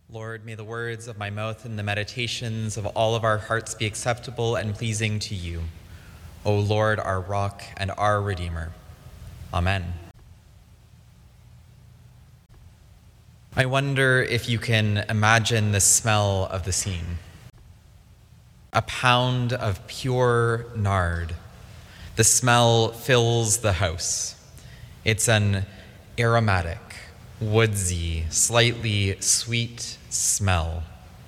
Lord, may the words of my mouth and the meditations of all of our hearts be acceptable and pleasing to you, O Lord, our rock and our Redeemer. Amen. I wonder if you can imagine the smell of the scene. A pound of pure nard. The smell fills the house. It's an aromatic, woodsy, slightly sweet smell.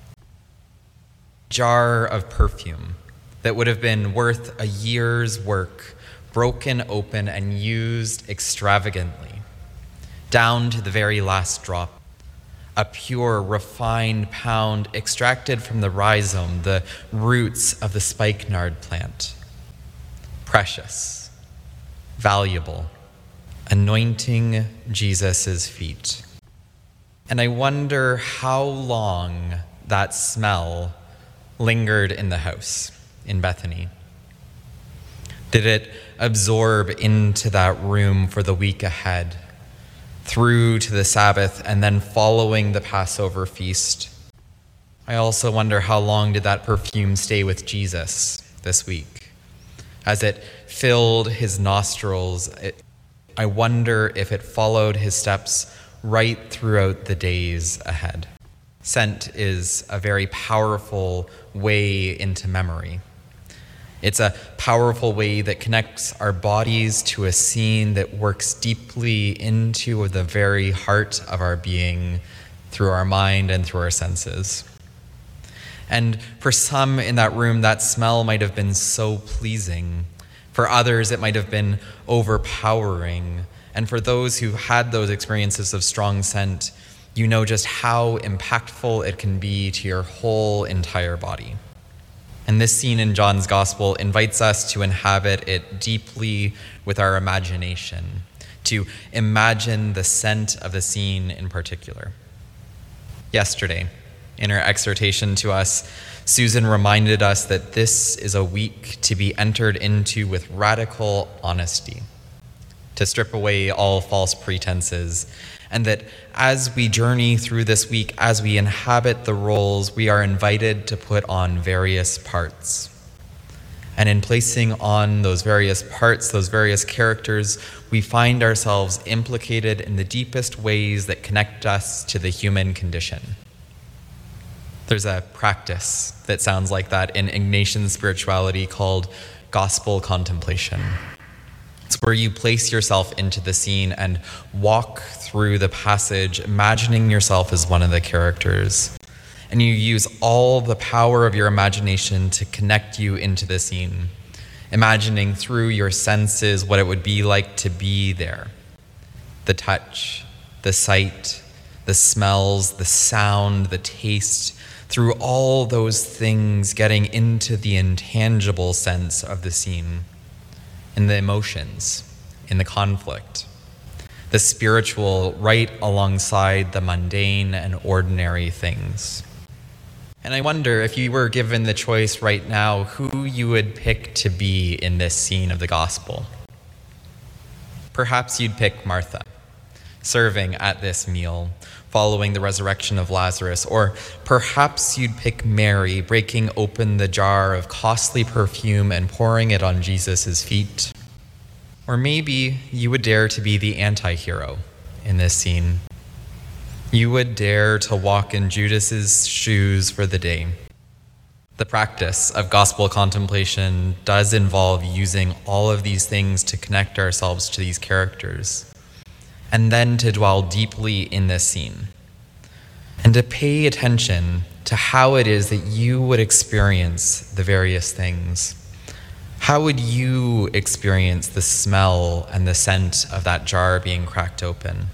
Jar of perfume that would have been worth a year's work, broken open and used extravagantly, down to the very last drop. A pure, refined pound extracted from the rhizome, the roots of the spikenard plant. Precious, valuable, anointing Jesus' feet. And I wonder how long that smell lingered in the house in Bethany. Did it absorb into that room for the week ahead, through to the Sabbath, and then following the Passover feast? I also wonder how long did that perfume stay with Jesus this week? As it filled his nostrils, I wonder if it followed his steps right throughout the days ahead. Scent is a very powerful way into memory. It's a powerful way that connects our bodies to a scene that works deeply into the very heart of our being through our mind and through our senses. And for some in that room, that smell might have been so pleasing. For others, it might have been overpowering. And for those who had those experiences of strong scent, you know just how impactful it can be to your whole entire body. And this scene in John's Gospel invites us to inhabit it deeply with our imagination, to imagine the scent of the scene in particular. Yesterday, in her exhortation to us, Susan reminded us that this is a week to be entered into with radical honesty, to strip away all false pretenses, and that as we journey through this week, as we inhabit the roles, we are invited to put on various parts. And in placing on those various parts, those various characters, we find ourselves implicated in the deepest ways that connect us to the human condition. There's a practice that sounds like that in Ignatian spirituality called gospel contemplation. It's where you place yourself into the scene and walk through the passage, imagining yourself as one of the characters. And you use all the power of your imagination to connect you into the scene, imagining through your senses what it would be like to be there. The touch, the sight, the smells, the sound, the taste, through all those things getting into the intangible sense of the scene, in the emotions, in the conflict, the spiritual right alongside the mundane and ordinary things. And I wonder if you were given the choice right now, who you would pick to be in this scene of the gospel. Perhaps you'd pick Martha, serving at this meal, following the resurrection of Lazarus. Or perhaps you'd pick Mary, breaking open the jar of costly perfume and pouring it on Jesus' feet. Or maybe you would dare to be the anti-hero in this scene. You would dare to walk in Judas's shoes for the day. The practice of gospel contemplation does involve using all of these things to connect ourselves to these characters, and then to dwell deeply in this scene, and to pay attention to how it is that you would experience the various things. How would you experience the smell and the scent of that jar being cracked open?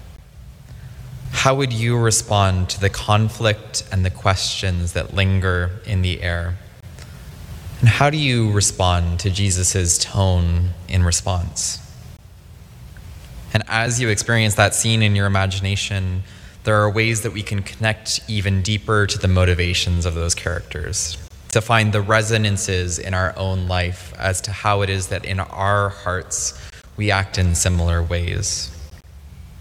How would you respond to the conflict and the questions that linger in the air? And how do you respond to Jesus' tone in response? And as you experience that scene in your imagination, there are ways that we can connect even deeper to the motivations of those characters, to find the resonances in our own life as to how it is that in our hearts we act in similar ways.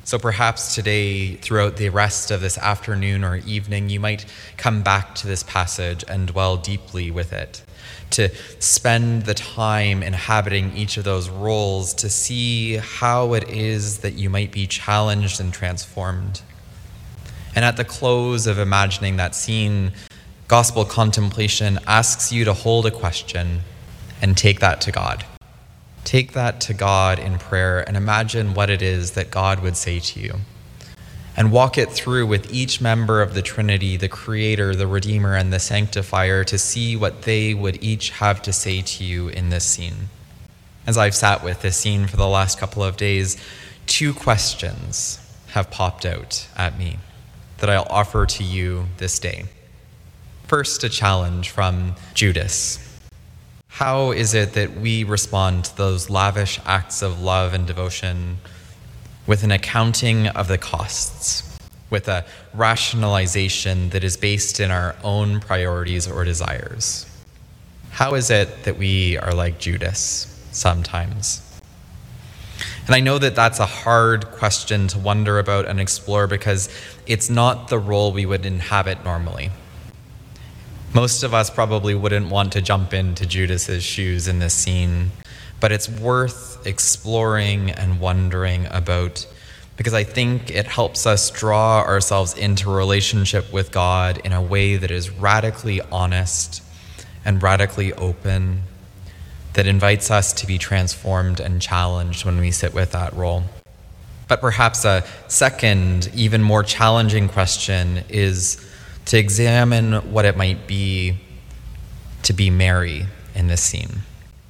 So perhaps today, throughout the rest of this afternoon or evening, you might come back to this passage and dwell deeply with it, to spend the time inhabiting each of those roles, to see how it is that you might be challenged and transformed. And at the close of imagining that scene, gospel contemplation asks you to hold a question and take that to God. Take that to God in prayer and imagine what it is that God would say to you. And walk it through with each member of the Trinity, the Creator, the Redeemer, and the Sanctifier, to see what they would each have to say to you in this scene. As I've sat with this scene for the last couple of days, 2 questions have popped out at me that I'll offer to you this day. First, a challenge from Judas. How is it that we respond to those lavish acts of love and devotion with an accounting of the costs, with a rationalization that is based in our own priorities or desires? How is it that we are like Judas sometimes? And I know that that's a hard question to wonder about and explore because it's not the role we would inhabit normally. Most of us probably wouldn't want to jump into Judas's shoes in this scene, but it's worth exploring and wondering about because I think it helps us draw ourselves into a relationship with God in a way that is radically honest and radically open, that invites us to be transformed and challenged when we sit with that role. But perhaps a second, even more challenging question is to examine what it might be to be Mary in this scene.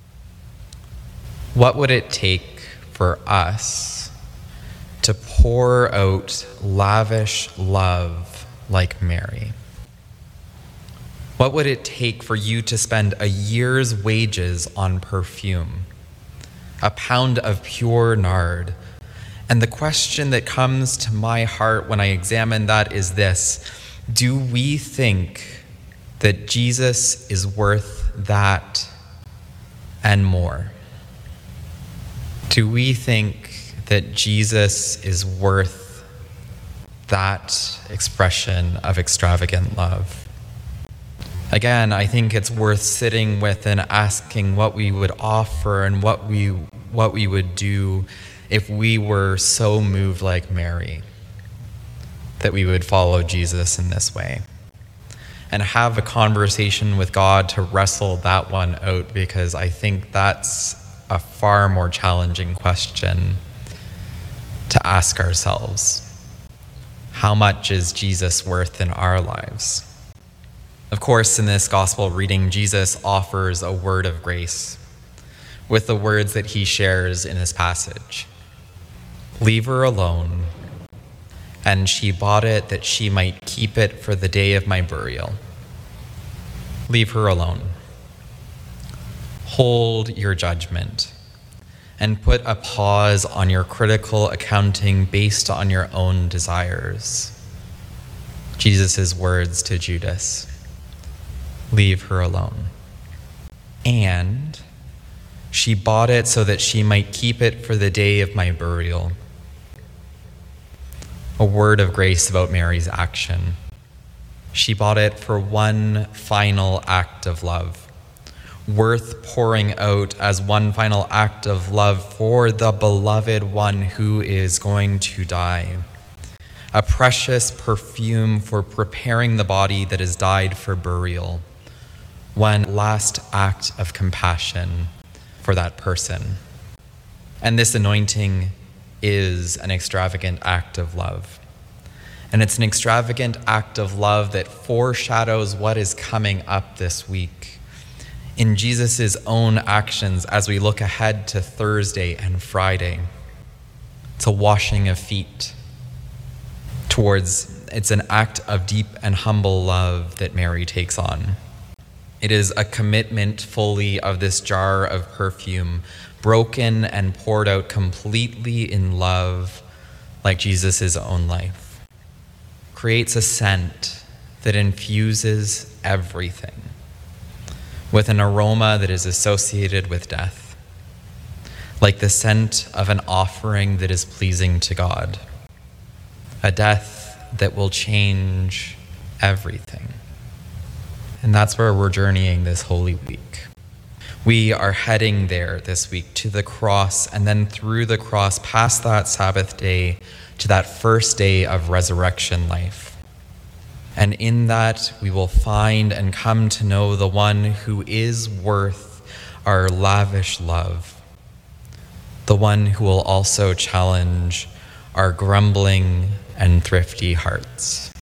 What would it take for us to pour out lavish love like Mary? What would it take for you to spend a year's wages on perfume, a pound of pure nard? And the question that comes to my heart when I examine that is this: do we think that Jesus is worth that and more? Do we think that Jesus is worth that expression of extravagant love? Again, I think it's worth sitting with and asking what we would offer and what we would do if we were so moved like Mary, that we would follow Jesus in this way. And have a conversation with God to wrestle that one out, because I think that's a far more challenging question to ask ourselves. How much is Jesus worth in our lives? Of course, in this gospel reading, Jesus offers a word of grace with the words that he shares in this passage. Leave her alone, and she bought it that she might keep it for the day of my burial. Leave her alone. Hold your judgment and put a pause on your critical accounting based on your own desires. Jesus' words to Judas. Leave her alone. And she bought it so that she might keep it for the day of my burial. A word of grace about Mary's action. She bought it for one final act of love, worth pouring out as one final act of love for the beloved one who is going to die. A precious perfume for preparing the body that has died for burial. One last act of compassion for that person. And this anointing is an extravagant act of love. And it's an extravagant act of love that foreshadows what is coming up this week in Jesus' own actions as we look ahead to Thursday and Friday. It's a washing of feet it's an act of deep and humble love that Mary takes on. It is a commitment fully of this jar of perfume, broken and poured out completely in love, like Jesus' own life. Creates a scent that infuses everything with an aroma that is associated with death, like the scent of an offering that is pleasing to God. a death that will change everything. And that's where we're journeying this Holy Week. We are heading there this week to the cross, and then through the cross, past that Sabbath day, to that first day of resurrection life. And in that, we will find and come to know the one who is worth our lavish love, the one who will also challenge our grumbling and thrifty hearts.